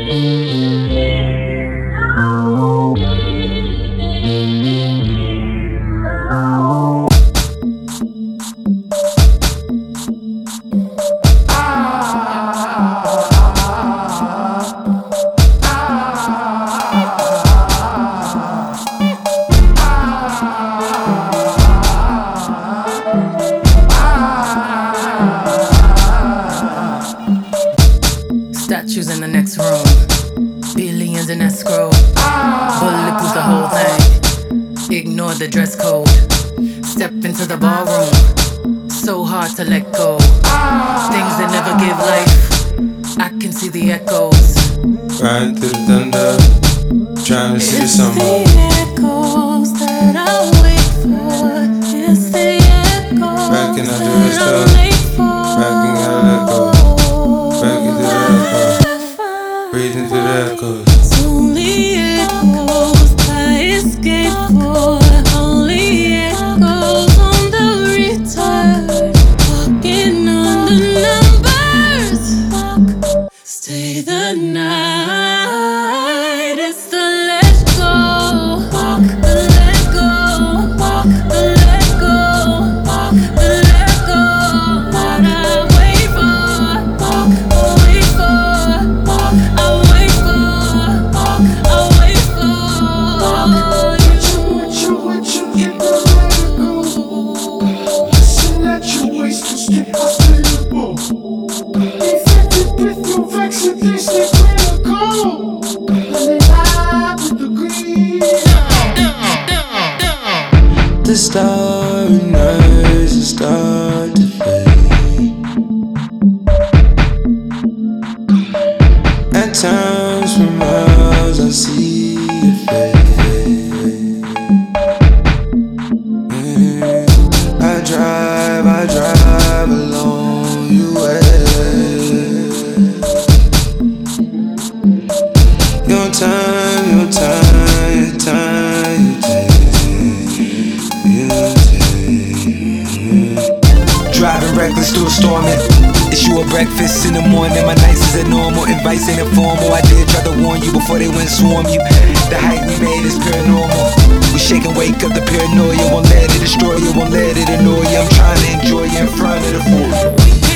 Statues in the next room, billions in escrow. Bulletproof the whole thing. Ignore the dress code. Step into the ballroom. So hard to let go. Things that never give life. I can see the echoes. Riding through the thunder, trying to see the summer. It's the echoes that I wait for. It's the echoes Backing out the that rest I of wait for. backing out the echo. Backing through the echo. Breathing through the echoes. It's only echoes I escape for. Only echoes on the return. Walking on the numbers. Stay the night. It's the let go. Walk the let go. Walk the let go. Walk the let go. What I wait for. Walk, I wait for. Walk, I wait for. Walk, I wait What you get the let go. Listen at your waist to skip hospitable. Infected with your vaccine, they stay critical. And they lie with the green. The starry nights will start to fade. At times from miles I see your face. I drive along your way. Your time, you take. Driving reckless through a storm. It's you a breakfast in the morning. My nights is normal. Advice ain't informal. I did try to warn you before they went swarm you. The height we made is paranormal. We shake and wake up the paranoia. Won't let it destroy you. Won't let it annoy you. I'm trying to enjoy you in front of the fool.